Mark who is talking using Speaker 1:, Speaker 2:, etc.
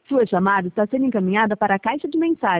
Speaker 1: Sua chamada está sendo encaminhada para a caixa de mensagens.